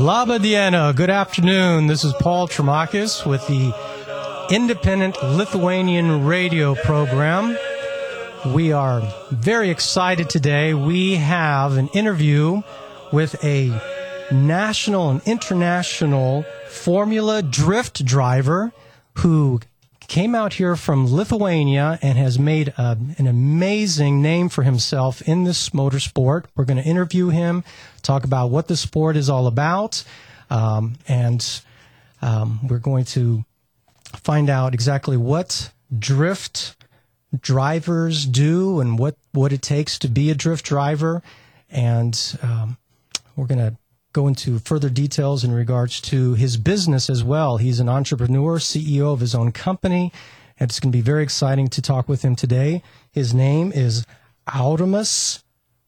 Labadiena, good afternoon. This is Paul Tremakis with the Independent Lithuanian Radio Program. We are very excited today. We have an interview with a national and international Formula Drift driver who came out here from Lithuania and has made an amazing name for himself in this motorsport. We're going to interview him, talk about what the sport is all about, and we're going to find out exactly what drift drivers do and what it takes to be a drift driver. And we're going to go into further details in regards to his business as well. He's an entrepreneur, CEO of his own company, and it's going to be very exciting to talk with him today. His name is Aurimas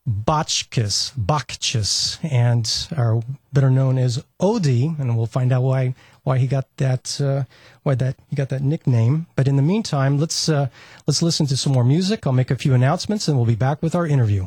Bakčis, and are better known as Odi, and we'll find out why he got that nickname. But in the meantime, let's listen to some more music. I'll make a few announcements, and we'll be back with our interview.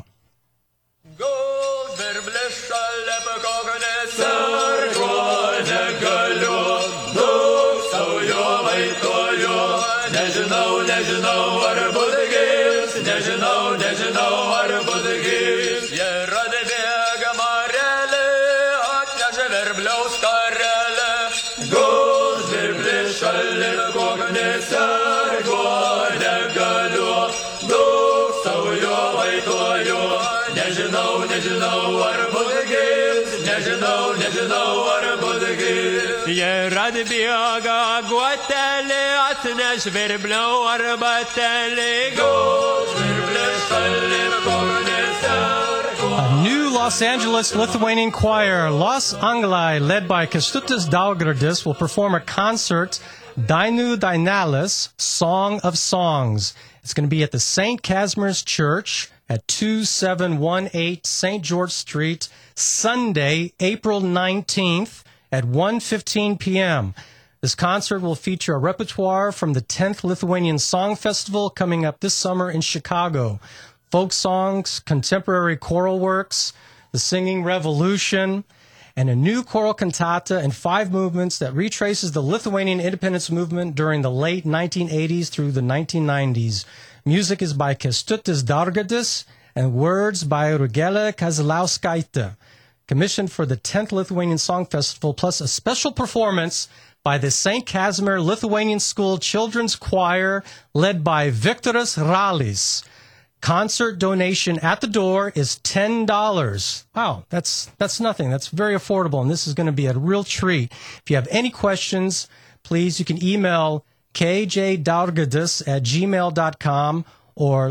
A new Los Angeles Lithuanian choir, Los Angelai, led by Kęstutis Daugirdas, will perform a concert, Dainų Dainelis, Song of Songs. It's going to be at the St. Kazimierz Church at 2718 St. George Street, Sunday, April 19th at 1:15 p.m. This concert will feature a repertoire from the 10th Lithuanian Song Festival coming up this summer in Chicago. Folk songs, contemporary choral works, the Singing Revolution, and a new choral cantata and 5 movements that retraces the Lithuanian independence movement during the late 1980s through the 1990s. Music is by Kęstutis Daugirdas and words by Rugilė Kazlauskaitė. Commissioned for the 10th Lithuanian Song Festival, plus a special performance by the St. Casimir Lithuanian School Children's Choir, led by Viktoras Ralis. Concert donation at the door is $10. Wow, that's nothing. That's very affordable, and this is going to be a real treat. If you have any questions, please, you can email kjdaugirdas@gmail.com or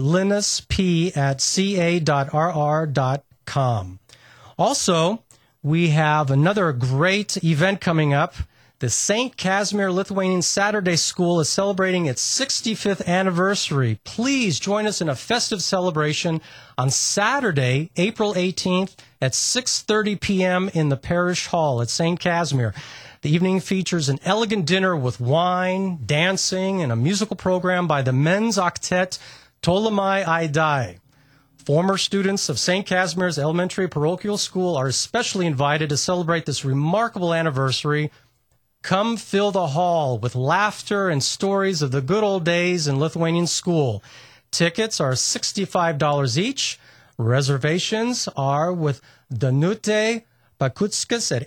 linusp@ca.rr.com. Also, we have another great event coming up. The St. Casimir Lithuanian Saturday School is celebrating its 65th anniversary. Please join us in a festive celebration on Saturday, April 18th at 6:30 p.m. in the Parish Hall at St. Casimir. The evening features an elegant dinner with wine, dancing, and a musical program by the men's octet Tolimai Aidai. Former students of St. Casimir's Elementary Parochial School are especially invited to celebrate this remarkable anniversary. Come fill the hall with laughter and stories of the good old days in Lithuanian school. Tickets are $65 each. Reservations are with Danutė Pakutskas at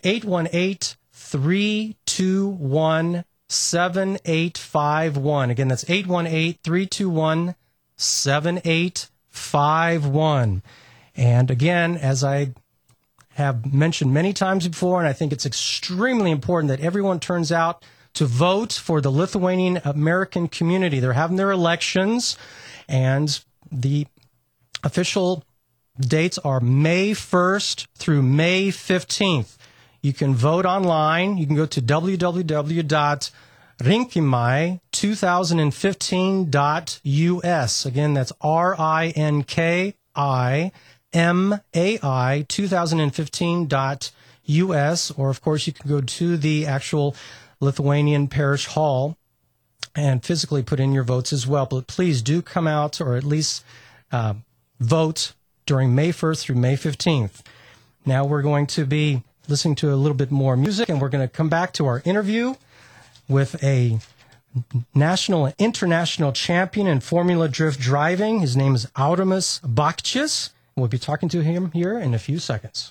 818-321-7851. Again, that's 818-321-7851. And again, as I have mentioned many times before, and I think it's extremely important that everyone turns out to vote for the Lithuanian American community. They're having their elections, and the official dates are May 1st through May 15th. You can vote online. You can go to www.rinkimai2015.us. Again, that's RINKIMAI2015.us, or of course you can go to the actual Lithuanian Parish Hall and physically put in your votes as well. But please do come out, or at least vote during May 1st through May 15th. Now we're going to be listening to a little bit more music, and we're going to come back to our interview with a national and international champion in Formula Drift driving. His name is Aurimas Bakchis. We'll be talking to him here in a few seconds.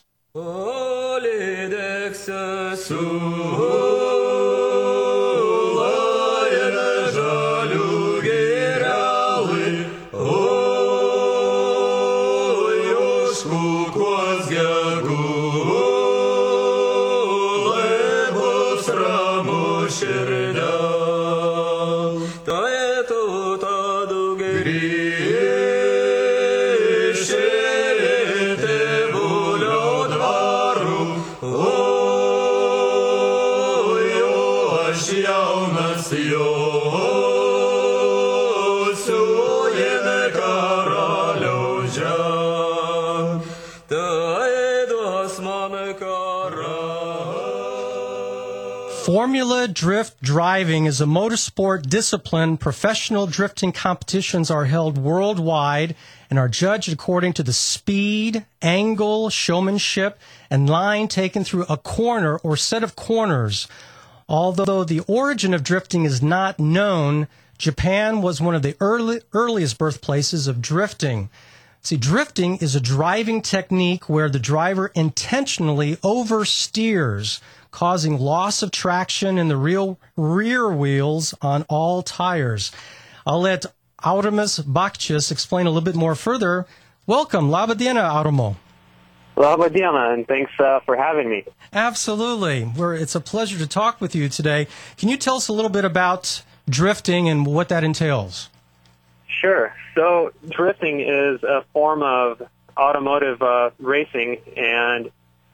Formula Drift driving is a motorsport discipline. Professional drifting competitions are held worldwide and are judged according to the speed, angle, showmanship, and line taken through a corner or set of corners. Although the origin of drifting is not known, Japan was one of the earliest birthplaces of drifting. See, drifting is a driving technique where the driver intentionally oversteers, causing loss of traction in the rear wheels on all tires. I'll let Aurimas Bakchis explain a little bit more further. Welcome. Labadiena, Aurimo. Labadiena, and thanks for having me. Absolutely. It's a pleasure to talk with you today. Can you tell us a little bit about drifting and what that entails? Sure. So drifting is a form of automotive racing, and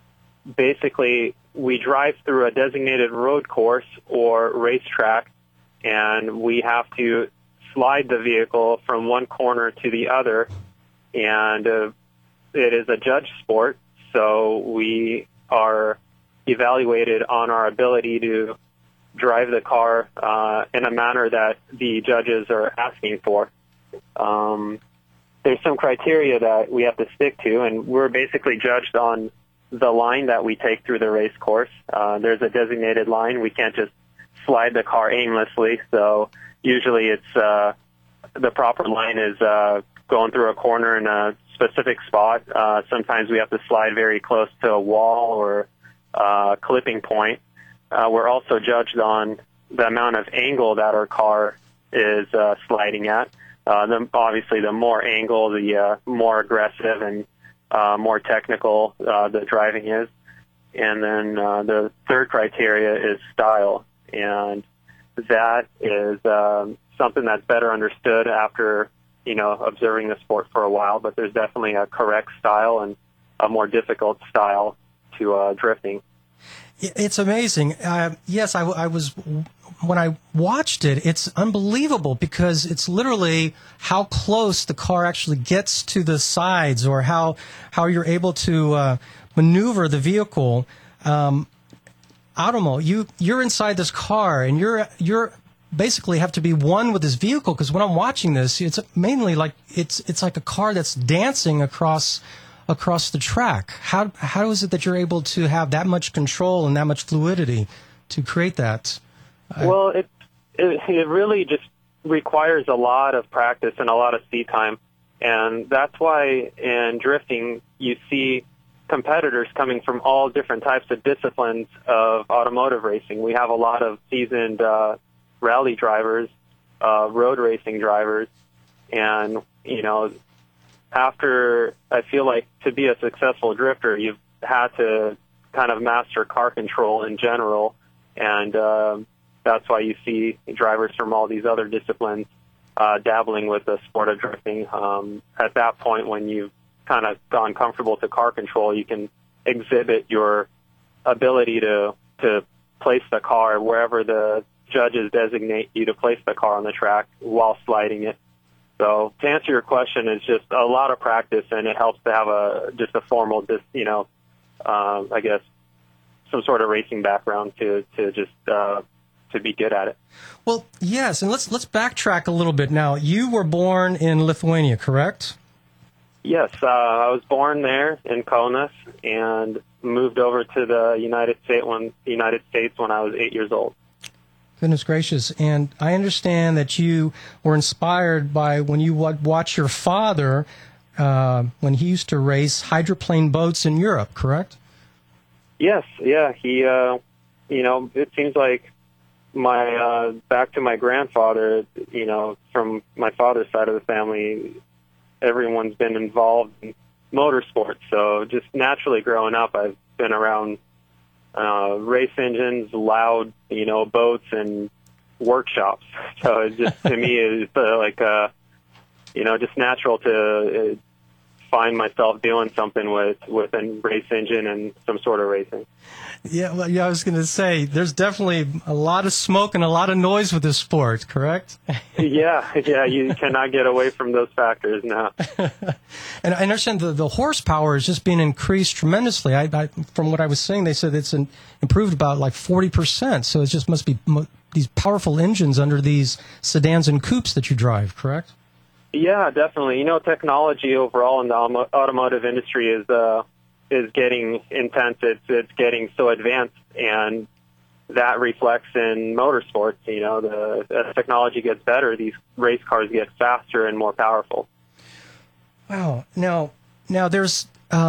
basically we drive through a designated road course or racetrack, and we have to slide the vehicle from one corner to the other, and it is a judge sport, so we are evaluated on our ability to drive the car in a manner that the judges are asking for. There's some criteria that we have to stick to, and we're basically judged on the line that we take through the race course. There's a designated line. We can't just slide the car aimlessly, so usually it's the proper line is going through a corner in a specific spot. Sometimes we have to slide very close to a wall or a clipping point. We're also judged on the amount of angle that our car is sliding at. Obviously, the more angle, the more aggressive and more technical the driving is. And then the third criteria is style, and that is something that's better understood after observing the sport for a while. But there's definitely a correct style and a more difficult style to drifting. It's amazing. Yes, I was, when I watched it, it's unbelievable because it's literally how close the car actually gets to the sides, or how you're able to maneuver the vehicle. Aurimo, you're inside this car, and you're basically have to be one with this vehicle, because when I'm watching this, it's mainly like it's like a car that's dancing across the track. How is it that you're able to have that much control and that much fluidity to create that? Well, it really just requires a lot of practice and a lot of seat time, and that's why in drifting you see competitors coming from all different types of disciplines of automotive racing. We have a lot of seasoned rally drivers, road racing drivers, and after, I feel like to be a successful drifter, you've had to kind of master car control in general, and that's why you see drivers from all these other disciplines dabbling with the sport of drifting. At that point, when you've kind of gone comfortable to car control, you can exhibit your ability to place the car wherever the judges designate you to place the car on the track while sliding it. So to answer your question, it's just a lot of practice, and it helps to have a formal, I guess, some sort of racing background to be good at it. Well, yes, and let's backtrack a little bit now. You were born in Lithuania, correct? Yes, I was born there in Kaunas and moved over to the United States when I was 8 years old. Goodness gracious. And I understand that you were inspired by when you watched your father when he used to race hydroplane boats in Europe, correct? Yes, yeah. He, it seems like back to my grandfather, from my father's side of the family, everyone's been involved in motorsports. So just naturally growing up, I've been around race engines, loud, boats and workshops. So it just, to me, it's just natural to find myself doing something with a race engine and some sort of racing. Yeah, well, I was going to say, there's definitely a lot of smoke and a lot of noise with this sport, correct? Yeah, you cannot get away from those factors now. And I understand the horsepower is just being increased tremendously. From what I was saying, they said it's improved about like 40%, so it just must be these powerful engines under these sedans and coupes that you drive, correct? Yeah, definitely. Technology overall in the automotive industry is getting intense. It's getting so advanced, and that reflects in motorsports. As technology gets better, these race cars get faster and more powerful. Wow. Now there's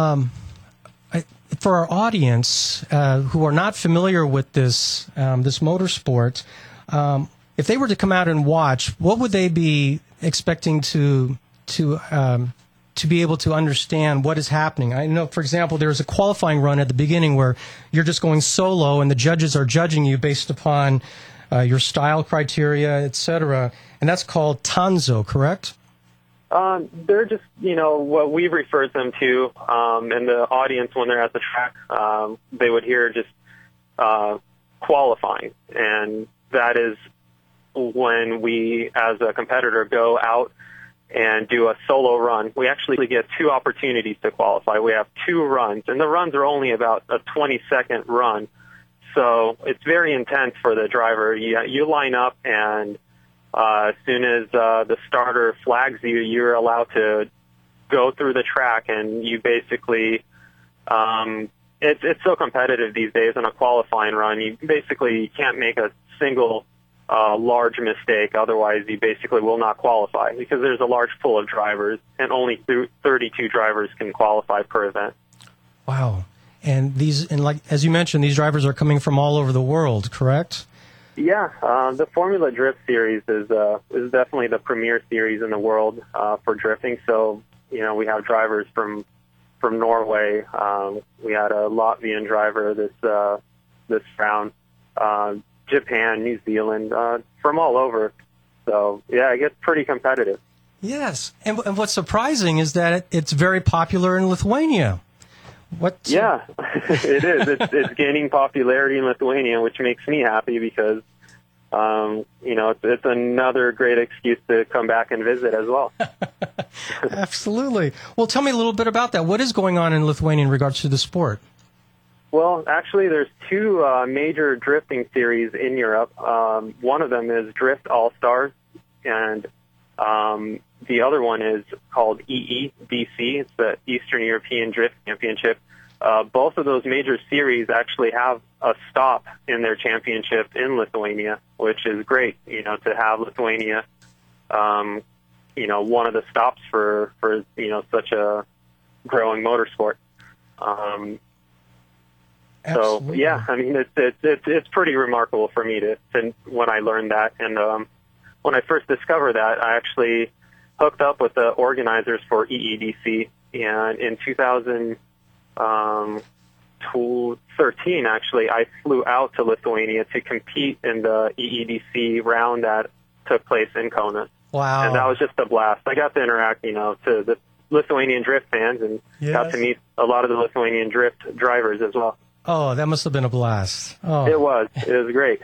for our audience who are not familiar with this motorsport, if they were to come out and watch, what would they be expecting to be able to understand what is happening? I know, for example, there's a qualifying run at the beginning where you're just going solo and the judges are judging you based upon your style criteria, etc. And that's called Tanzo, correct? They're just, what we refer them to, and the audience when they're at the track, they would hear just qualifying. And that is when we, as a competitor, go out and do a solo run. We actually get 2 opportunities to qualify. We have 2 runs, and the runs are only about a 20-second run. So it's very intense for the driver. You line up, and as soon as the starter flags you, you're allowed to go through the track, and you basically it's so competitive these days in a qualifying run. You basically can't make a single large mistake, otherwise you basically will not qualify, because there's a large pool of drivers and only 32 drivers can qualify per event. Wow. And like as you mentioned, these drivers are coming from all over the world, correct? Yeah, the Formula Drift Series is definitely the premier series in the world for drifting. So we have drivers from Norway. We had a Latvian driver this round. Japan, New Zealand, from all over. So, yeah, it gets pretty competitive. Yes. And what's surprising is that it's very popular in Lithuania. Yeah, it is. It's gaining popularity in Lithuania, which makes me happy because, it's another great excuse to come back and visit as well. Absolutely. Well, tell me a little bit about that. What is going on in Lithuania in regards to the sport? Well, actually, there's 2 major drifting series in Europe. One of them is Drift All-Stars, and the other one is called EEDC. It's the Eastern European Drift Championship. Both of those major series actually have a stop in their championship in Lithuania, which is great, to have Lithuania, one of the stops for such a growing motorsport. Absolutely. So yeah, I mean it's pretty remarkable for me to when I learned that, and when I first discovered that, I actually hooked up with the organizers for EEDC, and in 2013, actually, I flew out to Lithuania to compete in the EEDC round that took place in Kaunas. Wow! And that was just a blast. I got to interact, to the Lithuanian drift fans, and got to meet a lot of the Lithuanian drift drivers as well. Oh, that must have been a blast. Oh. It was great.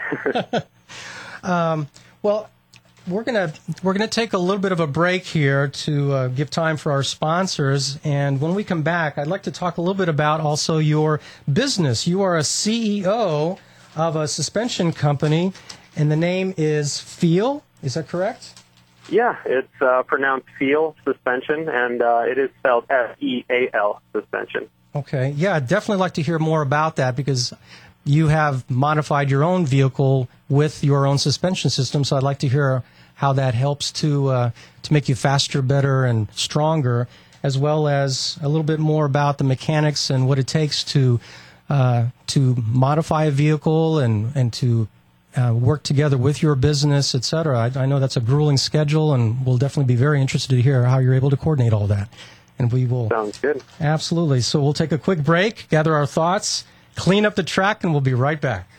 Well, we're gonna take a little bit of a break here to give time for our sponsors, and when we come back, I'd like to talk a little bit about also your business. You are a CEO of a suspension company, and the name is Feel. Is that correct? Yeah, it's pronounced Feal Suspension, and it is spelled F-E-A-L Suspension. Okay. Yeah, I'd definitely like to hear more about that because you have modified your own vehicle with your own suspension system. So I'd like to hear how that helps to make you faster, better, and stronger, as well as a little bit more about the mechanics and what it takes to modify a vehicle and to work together with your business, et cetera. I know that's a grueling schedule, and we'll definitely be very interested to hear how you're able to coordinate all that. And we will. Sounds good. Absolutely. So we'll take a quick break, gather our thoughts, clean up the track, and we'll be right back.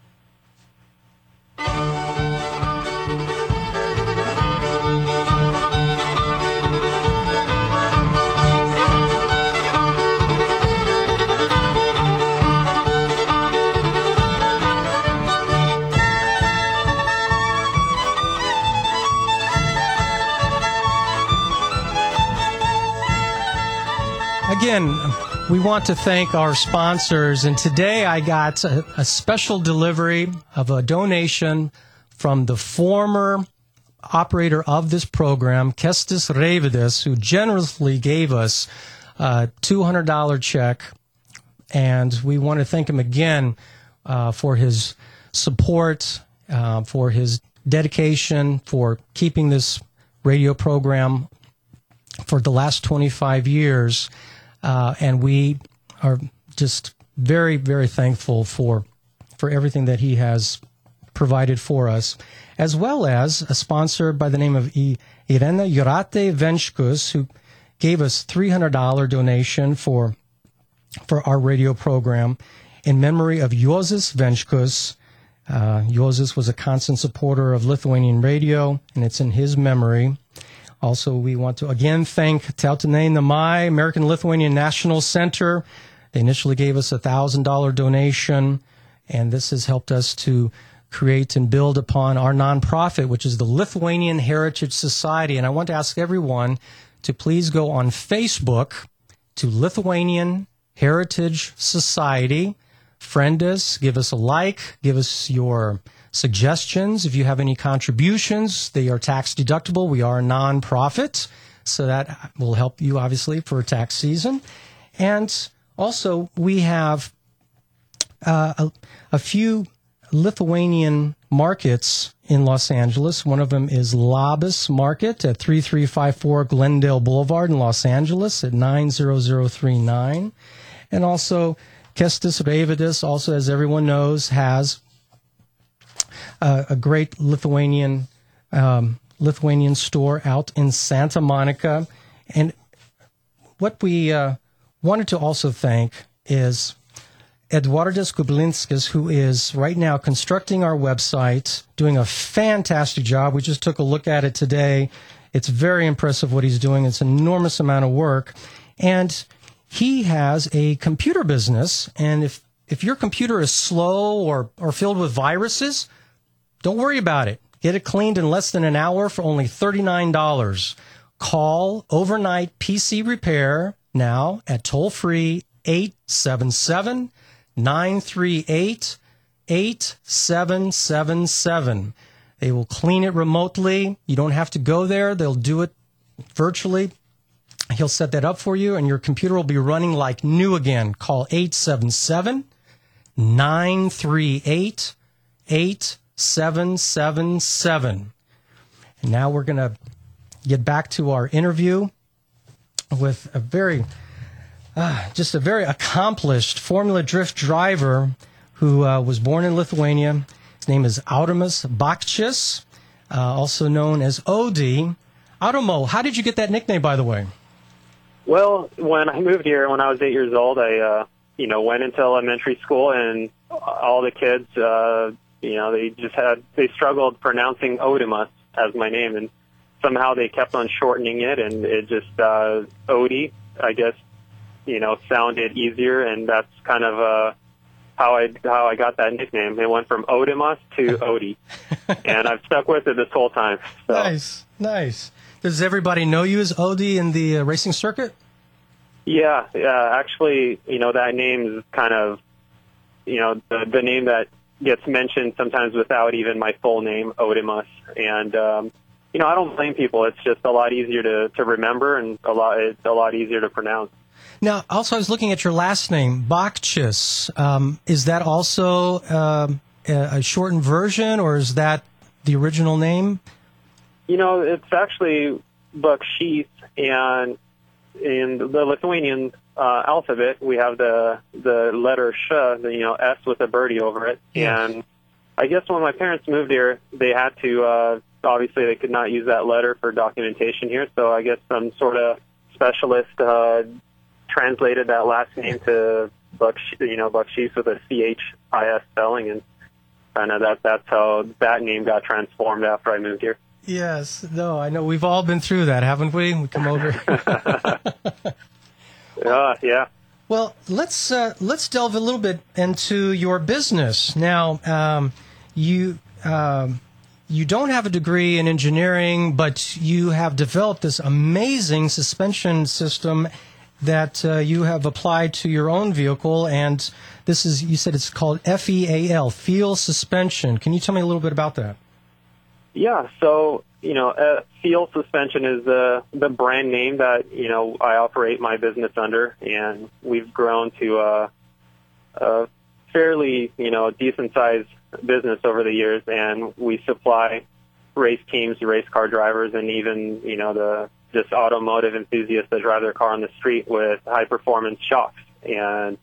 Again, we want to thank our sponsors, and today I got a special delivery of a donation from the former operator of this program, Kestis Reividis, who generously gave us a $200 check, and we want to thank him again for his support, for his dedication, for keeping this radio program for the last 25 years. And we are just very, very thankful for everything that he has provided for us, as well as a sponsor by the name of Irena Jurate Venchkus, who gave us $300 donation for our radio program in memory of Juozas Venchkus. Juozas was a constant supporter of Lithuanian radio, and it's in his memory. Also, we want to again thank Tautinei Namai, American Lithuanian National Center. They initially gave us a $1,000 donation, and this has helped us to create and build upon our nonprofit, which is the Lithuanian Heritage Society. And I want to ask everyone to please go on Facebook to Lithuanian Heritage Society. Friend us, give us a like, give us your suggestions. If you have any contributions, they are tax deductible. We are a nonprofit, so that will help you, obviously, for tax season. And also, we have a few Lithuanian markets in Los Angeles. One of them is Labas Market at 3354 Glendale Boulevard in Los Angeles at 90039. And also, Kestis Reividis, also, as everyone knows, has a great Lithuanian store out in Santa Monica. And what we wanted to also thank is Eduardas Kublinskis, who is right now constructing our website, doing a fantastic job. We just took a look at it today. It's very impressive what he's doing. It's an enormous amount of work. And he has a computer business. And if your computer is slow or filled with viruses, don't worry about it. Get it cleaned in less than an hour for only $39. Call Overnight PC Repair now at toll-free 877-938-8777. They will clean it remotely. You don't have to go there. They'll do it virtually. He'll set that up for you, and your computer will be running like new again. Call 877-938-8777. 777. And now we're going to get back to our interview with a very accomplished Formula Drift driver who was born in Lithuania. His name is Aurimas Bakchis, also known as Odie. Aurimo, how did you get that nickname, by the way? Well, when I moved here when I was 8 years old, I went into elementary school, and all the kids they struggled pronouncing Odimus as my name, and somehow they kept on shortening it, and it just, Odie, I guess, sounded easier, and that's kind of how I got that nickname. It went from Odimus to Odie, and I've stuck with it this whole time. So. Nice. Does everybody know you as Odie in the racing circuit? Yeah, actually, that name is kind of, the name that gets mentioned sometimes without even my full name, Odimus. And I don't blame people. It's just a lot easier to remember, and it's a lot easier to pronounce. Now, also, I was looking at your last name, Bakchis. Is that also a shortened version, or is that the original name? It's actually Bakshis, and in the Lithuanian alphabet, we have the letter sh, S with a birdie over it. Yes. And I guess when my parents moved here, they had to, obviously they could not use that letter for documentation here, so I guess some sort of specialist translated that last name to Bakshis with a CHIS spelling, and kind of that's how that name got transformed after I moved here. Yes, no, I know we've all been through that, haven't we? We come over. Yeah. Well, let's delve a little bit into your business. Now, you don't have a degree in engineering, but you have developed this amazing suspension system that you have applied to your own vehicle, and this is, you said it's called FEAL, Feel Suspension. Can you tell me a little bit about that? Yeah, so, Feel Suspension is the brand name that, I operate my business under, and we've grown to a fairly, decent-sized business over the years, and we supply race teams, race car drivers, and even, the just automotive enthusiasts that drive their car on the street with high-performance shocks. And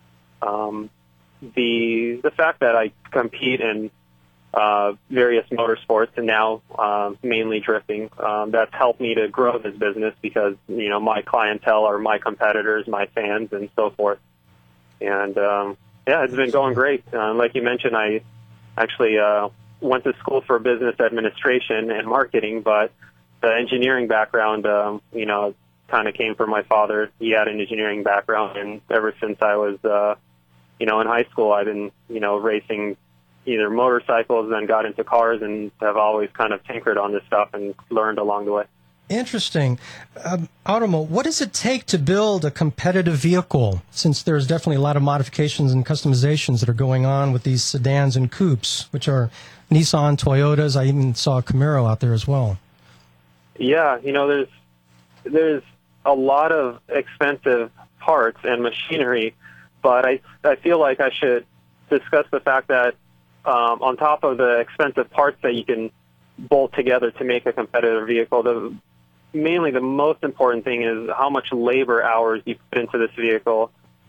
the fact that I compete in various motorsports and now mainly drifting, that's helped me to grow this business because, my clientele are my competitors, my fans, and so forth. And, it's been going great. Like you mentioned, I actually went to school for business administration and marketing, but the engineering background, kind of came from my father. He had an engineering background, and ever since I was, in high school, I've been, racing either motorcycles, then got into cars, and have always kind of tinkered on this stuff and learned along the way. Interesting. Automo, what does it take to build a competitive vehicle, since there's definitely a lot of modifications and customizations that are going on with these sedans and coupes, which are Nissan, Toyotas. I even saw a Camaro out there as well. Yeah, there's a lot of expensive parts and machinery, but I feel like I should discuss the fact that on top of the expensive parts that you can bolt together to make a competitive vehicle, mainly the most important thing is how much labor hours you put into this vehicle.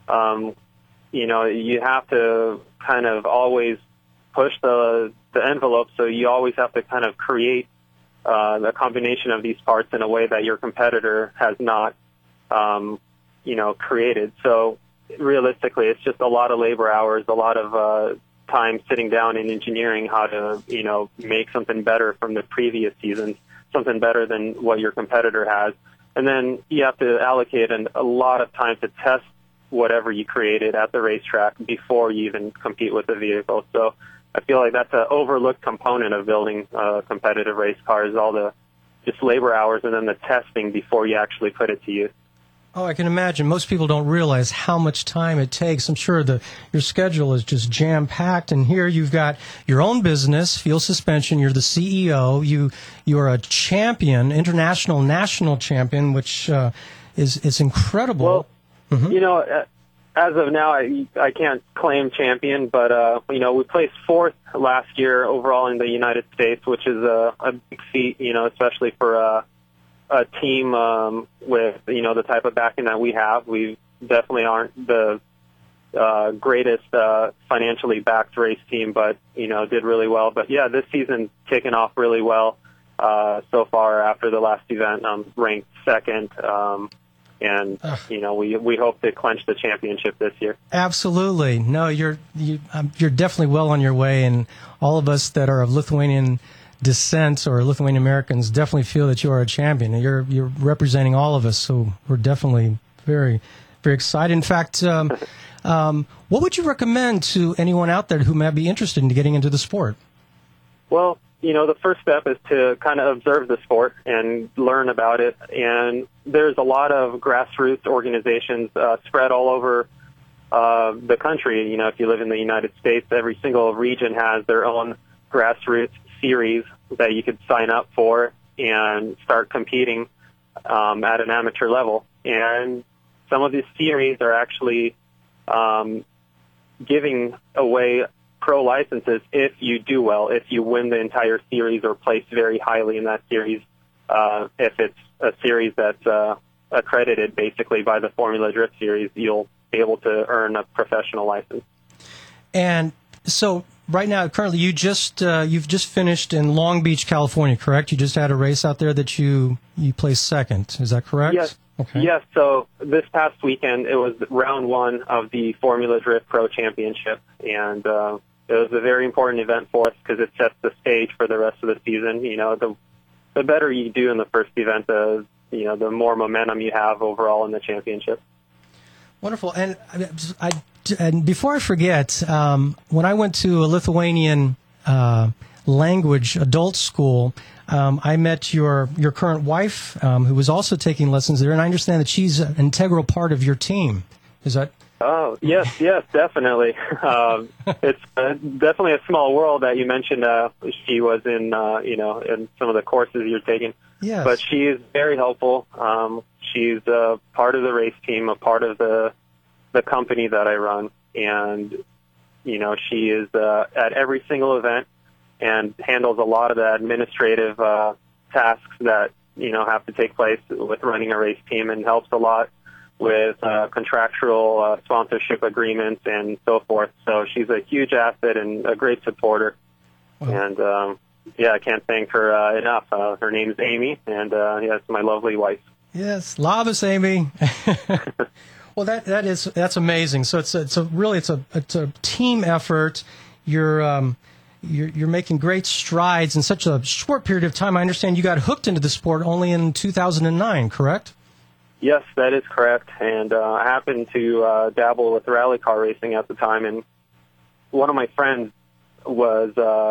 You have to kind of always push the envelope, so you always have to kind of create the combination of these parts in a way that your competitor has not, created. So realistically, it's just a lot of labor hours, a lot of time sitting down in engineering how to, make something better from the previous seasons, something better than what your competitor has. And then you have to allocate a lot of time to test whatever you created at the racetrack before you even compete with the vehicle. So I feel like that's an overlooked component of building competitive race cars, all the just labor hours and then the testing before you actually put it to use. Oh, I can imagine. Most people don't realize how much time it takes. I'm sure your schedule is just jam-packed, and here you've got your own business, Feel Suspension. You're the CEO. You are a champion, international, national champion, which is incredible. Well, as of now, I can't claim champion, but we placed fourth last year overall in the United States, which is a big feat, especially for a team with the type of backing that we have. We definitely aren't the greatest financially backed race team, but did really well. But yeah, this season's kicking off really well so far. After the last event, ranked second, and we hope to clinch the championship this year. Absolutely. No, you're definitely well on your way, and all of us that are of Lithuanian descent or Lithuanian Americans definitely feel that you are a champion. You're representing all of us, so we're definitely very, very excited. In fact, what would you recommend to anyone out there who might be interested in getting into the sport? Well, the first step is to kind of observe the sport and learn about it. And there's a lot of grassroots organizations spread all over the country. If you live in the United States, every single region has their own grassroots series that you could sign up for. and start competing at an amateur level. And some of these series are actually giving away pro licenses if you do well, if you win the entire series or place very highly in that series. If it's a series that's accredited basically by the Formula Drift Series, you'll be able to earn a professional license. And so right now, currently, you've just finished in Long Beach, California, correct? You just had a race out there that you placed second. Is that correct? Yes. Okay. Yes. So this past weekend, it was round one of the Formula Drift Pro Championship, and it was a very important event for us because it sets the stage for the rest of the season. You know, the better you do in the first event, the more momentum you have overall in the championship. Wonderful. And before I forget, when I went to a Lithuanian language adult school, I met your current wife, who was also taking lessons there, and I understand that she's an integral part of your team. Is that? Oh, yes, definitely. It's definitely a small world that you mentioned. She was in, in some of the courses you're taking. Yes. But she is very helpful. She's part of the race team, a part of the company that I run, and she is at every single event and handles a lot of the administrative tasks that have to take place with running a race team, and helps a lot with contractual sponsorship agreements and so forth. So she's a huge asset and a great supporter. Wow. And I can't thank her enough. Her name is Amy, and it's my lovely wife. Yes, Labas, Amy. Well, that's amazing. So it's a team effort. You're making great strides in such a short period of time. I understand you got hooked into the sport only in 2009, correct? Yes, that is correct. And I happened to dabble with rally car racing at the time, and one of my friends was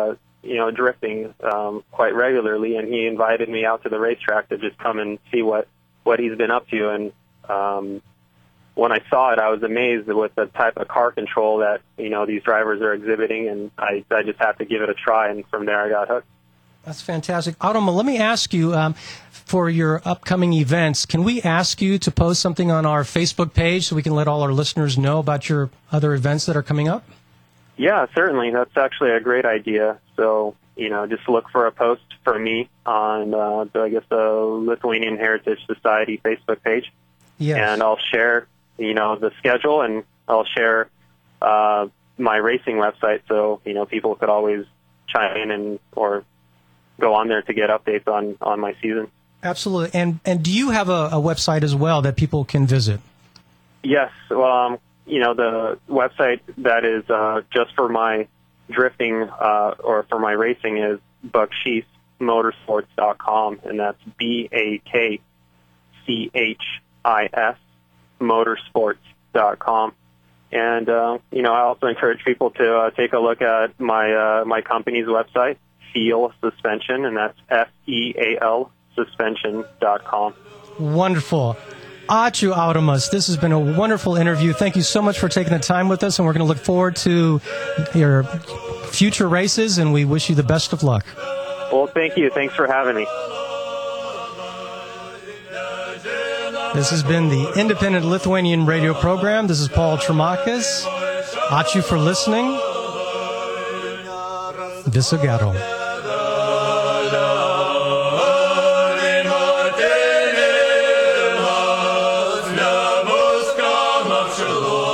drifting quite regularly, and he invited me out to the racetrack to just come and see what he's been up to. And when I saw it, I was amazed with the type of car control that these drivers are exhibiting, and I just had to give it a try, and from there I got hooked. That's fantastic. Automa, let me ask you, for your upcoming events, can we ask you to post something on our Facebook page so we can let all our listeners know about your other events that are coming up? Yeah, certainly. That's actually a great idea. So, just look for a post from me on, the Lithuanian Heritage Society Facebook page. Yes. And I'll share, the schedule, and I'll share my racing website, so, people could always chime in or go on there to get updates on my season. Absolutely. And do you have a website as well that people can visit? Yes. Well, the website that is just for my drifting or for my racing is BakshishMotorsports.com, and that's BAKCHIS motorsports.com. And I also encourage people to take a look at my company's website, Feal Suspension, and that's FEAL suspension.com. Wonderful. Ačiū, Aurimas. This has been a wonderful interview. Thank you so much for taking the time with us, and we're going to look forward to your future races, and we wish you the best of luck. Well, thank you. Thanks for having me. This has been the Independent Lithuanian Radio Program. This is Paul Tremakas. Ačiū for listening. Viso gero. Shalom.